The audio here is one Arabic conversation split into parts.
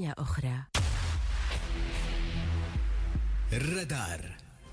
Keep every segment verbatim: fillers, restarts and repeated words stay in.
ليلة أخرى. الرادار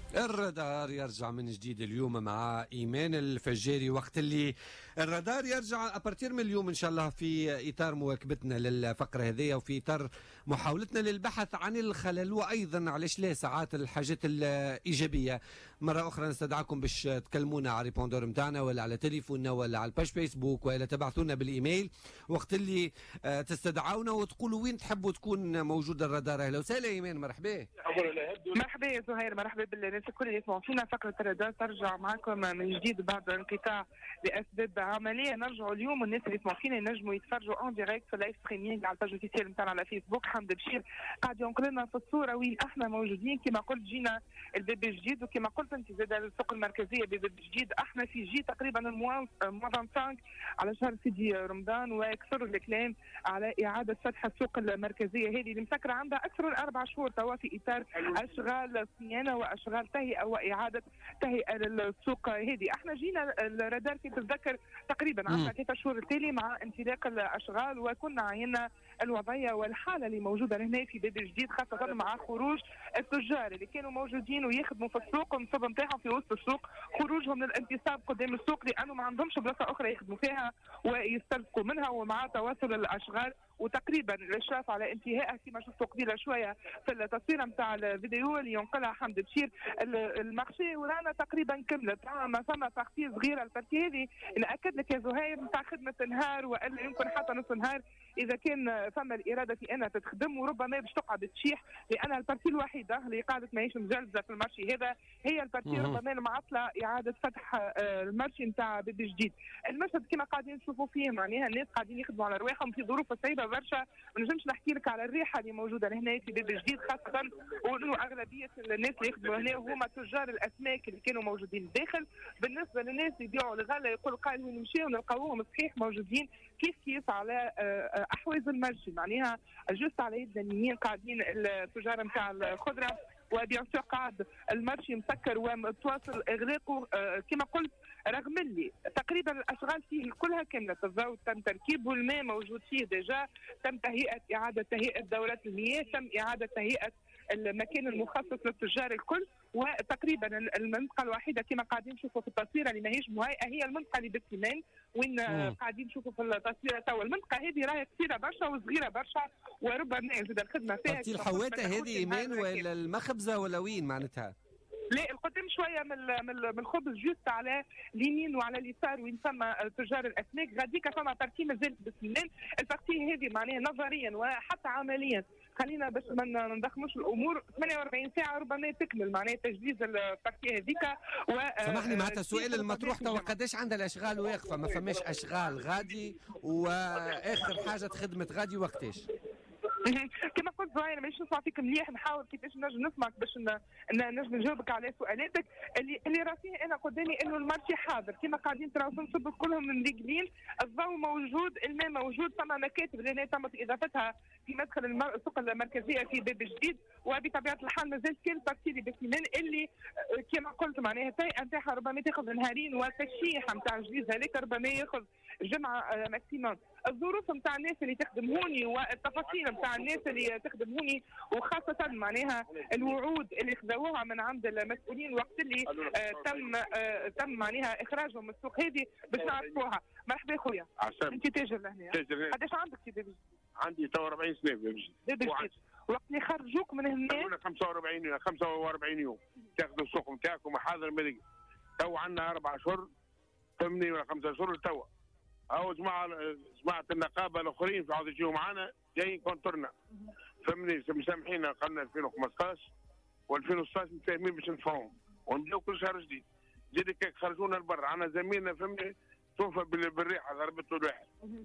الرادار يرجع من جديد اليوم مع إيمان الفجاري، وقت اللي الرادار يرجع أبارتير من اليوم إن شاء الله في إطار مواكبتنا للفقرة هذه وفي إطار محاولتنا للبحث عن الخلل، وأيضا علاش لا ساعات الحاجات الإيجابية. مرة أخرى نستدعاكم باش تكلمونا على ريبوندور متاعنا ولا على تليفوننا ولا على الباش فيسبوك ولا تبعثونا بالإيميل وقت اللي تستدعونا وتقولوا وين تحبوا تكون موجودة الرادار. أهلا وسهلا إيمان، مرحبا. مرحبا يا زهير، مرحبا بالناس الكل اللي يسمعوا فينا. فقرة الرادار ترجع معكم من جديد بعد انقطاع لاسباب عمليه. نرجعوا اليوم الناس اللي يسمعوا فينا ينجموا يتفرجوا اون دايركت في اللايف ستريمينغ على الباج اوفيسيال نتاعنا على فيسبوك. حمد بشير قاعد ينقل لنا في الصوره وين احنا موجودين. كما قلت جينا البيبي جديد، وكما قلت انت زاد السوق المركزيه بيبي جديد. احنا في جي تقريبا موان خمسة على شهر سيدي رمضان، ويكثر الكلام على اعاده فتح السوق المركزيه هذه اللي مسكره عندها اكثر من اربع شهور توا في اطار اشغال صيانه واشغال تهيئه واعاده تهيئه للسوق هذه. احنا جينا الرادار كي تتذكر تقريبا عندنا ثلاثة شهور التالي مع انطلاق الاشغال، وكنا عينا الوضعيه والحاله اللي موجوده هنا في باب جديد، خاصه مع خروج التجار اللي كانوا موجودين ويخدموا في السوق النصب نتاعهم في وسط السوق، خروجهم للانتصاب قدام السوق لانه ما عندهمش بلاصه اخرى يخدموا فيها ويسترزقوا منها، ومع تواصل الاشغال وتقريبا الاشراف على انتهائها كما شفتوا قبيله شويه في التصويره نتاع الفيديو اللي ينقلها حمد بشير. المارشي ورانا تقريبا كملت، ما فما بارتي صغيره. البارتي هذه ناكد لك يا زهير نتاع خدمه النهار والا يمكن حتى نص نهار اذا كان فما الاراده في انها تخدم، وربما باش تقعد تشيح، لان البارتي الوحيده اللي قاعده ماهيش مجلزه في المارشي هذا هي البارتي ربما المعطله اعاده فتح المارشي نتاع بيبي جديد. المشهد كما قاعدين نشوفوا فيه معناها الناس قاعدين يخدموا على رواحهم في ظروف صعيبه برشا. ما نجمش نحكي لك على الريحه اللي موجوده هنا في بيبي جديد، خاصه وانه اغلبيه الناس اللي يخدموا هنا هما تجار الاسماك اللي كانوا موجودين داخل. بالنسبه للناس اللي يبيعوا الغله يقول قال وين نمشيو نلقاوهم صحيح موجودين كيف كيف على احواز المرشي، معناها جوست على يد اليمين قاعدين التجار نتاع الخضره، وبيان سور قاعد المرشي مسكر ومتواصل اغلاقه كما قلت، رغم اللي تقريبا الاشغال فيه كلها كامله. الضوء تم تركيبه، الماء موجود فيه ديجا، تم تهيئه اعاده تهيئه دورات المياه، تم اعاده تهيئه المكان المخصص للتجار الكل. وتقريبا المنطقه الوحيده كما قاعدين نشوفوا في التصويره اللي ماهيش مهيئه هي المنطقه اللي بالسمان وين مم. قاعدين نشوفوا في التصويره توا. المنطقه هذه راهي كثيره برشا وصغيره برشا، وربما يزيد الخدمه فيها. الحواته هذه ايمان ولا المخبزه ولا وين معناتها؟ لا القدام شويه من من الخبز جوست على اليمين وعلى اليسار وين فما تجار الاسماك. غاديكا فما بارتي مازالت بالسنان. البارتي هذه معناها نظريا وحتى عمليا خلينا باش ما نضخموش الامور ثمانية وأربعين ساعه ربما تكمل معناها تجهيز البارتي هذيك. و سامحني معناتها السؤال المطروح توا قداش عندها الاشغال واقفه؟ ما فماش اشغال غادي، واخر حاجه خدمه غادي وقتاش؟ كما قلت زهير مانيش نسمع فيك مليح، نحاول كيفاش نجم نسمعك باش نجم نجاوبك على سؤالاتك. اللي اللي راسيه انا قدامي انه المارشي حاضر كما قاعدين تراو تنصب كلهم منقلين، الضوء موجود، الماء موجود، فما مكاتب اللي تمت اضافتها في مدخل السوق المركزيه في باب جديد. وبطبيعه الحال مازال كل بارتي اللي بالسنان اللي كما قلت معناها التهيئه نتاعها ربما تاخذ نهارين، والتشييح نتاع جديد هذاك ربما ياخذ جمعه ماكسيموم. الظروف نتاع الناس اللي تخدموني والتفاصيل نتاع الناس اللي تخدموني، وخاصه معناها الوعود اللي خذوها من عند المسؤولين وقت اللي آه تم آه تم معناها اخراجهم من السوق هذه باش نعرفوها. مرحبا خويا، انت تاجر لهنا؟ قداش عندك في بيبي؟ عندي تو أربعين سنه في بيبي بيبي. وقت اللي خرجوك من هنا خمسة وأربعين خمسة وأربعين يوم تاخذوا السوق نتاعكم حاضر ملي. تو عندنا اربع اشهر ثمانية ولا خمسة اشهر توا. او جماعه جماعه النقابه الاخرين في عاود يجيو معنا جايين كونترنا فهمني مسامحينا. قلنا ألفين وخمسطاش و2016 متفاهمين باش نفهمهم ونبداو كل شهر جديد. زيد كيك خرجونا لبرا عندنا زميلنا فهمني توفى بالريحه ضربته الواحد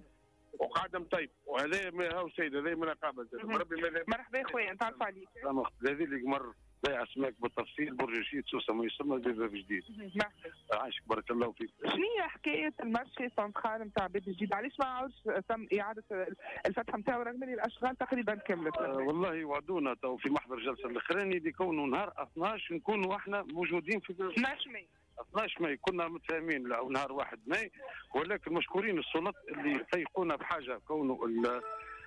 وقاعد مطيب، وهذا هو السيد هذا من النقابه. مرحبا خويا نتعرف عليك. هذه اللي مر بيع اسماك بالتفصيل برجيت سوسه ما يسمى بيبي جديد. عايشك بارك الله فيك. شنو هي حكايه المارشي سنترال نتاع بيبي جديد؟ علاش ما عاودش تم اعاده الفتح نتاعو رغم ان الاشغال تقريبا كملت؟ آه والله وعدونا تو في محضر الجلسه الاخراني بيكونوا نهار اثناش نكونوا احنا موجودين في اثناش ماي. اثناش ماي كنا متفاهمين نهار واحد ماي، ولكن مشكورين السلطات اللي فيقونا بحاجه كونه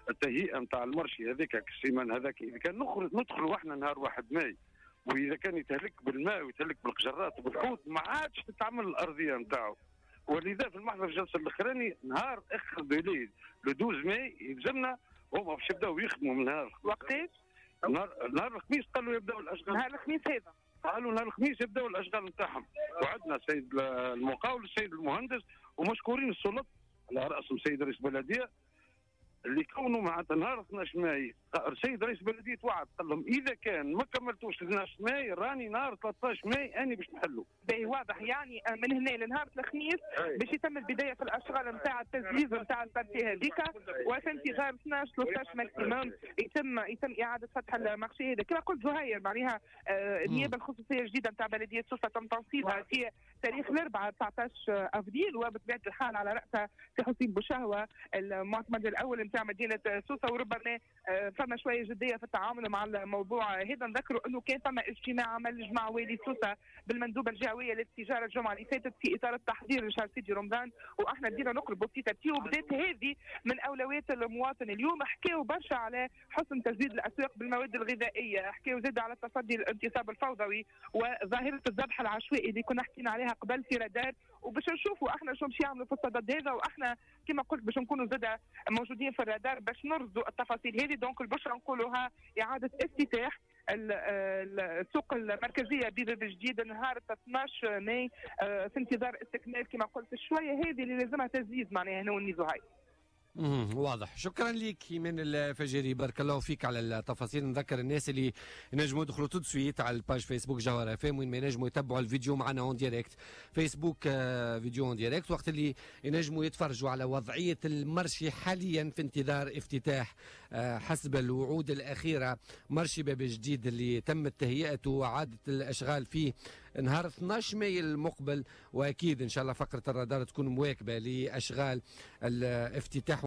التهيئه نتاع المرشي هذاك السيمان هذاك اذا كان نخرج ندخلوا احنا نهار واحد ماي، واذا كان يتهلك بالماء ويتهلك بالقجرات وبالحوت ما عادش تتعمل الارضيه نتاعو. ولذا في المحضر الجلسه الاخراني نهار اخر ديلي لو اثناشر ماي يلزمنا هما باش يبداو يخدموا من نهار وقتاش؟ نهار نهار الخميس قالوا يبداوا الاشغال. نهار الخميس هذا قالوا نهار الخميس يبداو الاشغال نتاعهم، وعندنا السيد المقاول السيد المهندس ومشكورين السلطات على راسهم السيد رئيس البلديه اللي كونوا معناتها نهار اثناشر ماي السيد رئيس البلديه وعد قال لهم اذا كان ما كملتوش اثناشر ماي راني نهار ثلاثطاش ماي اني باش نحلوا. باهي واضح يعني من هنا لنهار الخميس باش يتم البدايه في الاشغال نتاع التجهيز نتاع البارتي هذيك، وفي انتظار اثناشر ثلاثطاش ماكسيموم يتم يتم اعاده فتح المارشي هذا. كما قلت زهير معناها آه النيابه الخصوصيه الجديده نتاع بلديه سوسه تم تنصيبها في تاريخ الاربعاء تسعطاش افريل، وبطبيعه الحال على راسها سي حسين بوشهوه المعتمد الاول نتاع مدينه سوسه، وربما فما شويه جديه في التعامل مع الموضوع هذا. نذكروا انه كان فما اجتماع عمل جمع والي سوسه بالمندوبه الجهويه للتجاره الجمعه اللي فاتت في اطار التحضير لشهر سيدي رمضان، واحنا بدينا نقربوا في ترتيب، وبدات هذه من اولويات المواطن. اليوم حكاوا برشا على حسن تجديد الاسواق بالمواد الغذائيه، حكاوا زاد على التصدي للانتصاب الفوضوي وظاهره الذبح العشوائي اللي كنا حكينا عليها قبل في رادار، وباش نشوفوا احنا شو باش يعملوا في الصدد هذا، واحنا كما قلت باش نكونوا زاد موجودين في الرادار باش نرصدوا التفاصيل هذه. دونك البشرى نقولوها اعاده افتتاح السوق المركزيه بباب جديد نهار اثناشر ماي في انتظار استكمال كما قلت شويه هذه اللي لازمها تزيد معناها هنا والنزهاي. امم واضح. شكرا لك ايمان الفجيري، بارك الله فيك على التفاصيل. نذكر الناس اللي ينجموا يدخلوا تو سويت على الباج فيسبوك جوهر اف ام وين ما ينجموا يتبعوا الفيديو معنا اون ديريكت فيسبوك فيديو اون ديريكت، وقت اللي ينجموا يتفرجوا على وضعيه المرشي حاليا في انتظار افتتاح حسب الوعود الاخيره مرشي باب جديد اللي تمت تهيئته وعاده الاشغال فيه نهار اثناشر ماي المقبل، واكيد ان شاء الله فقره الرادار تكون مواكبه لاشغال الافتتاح.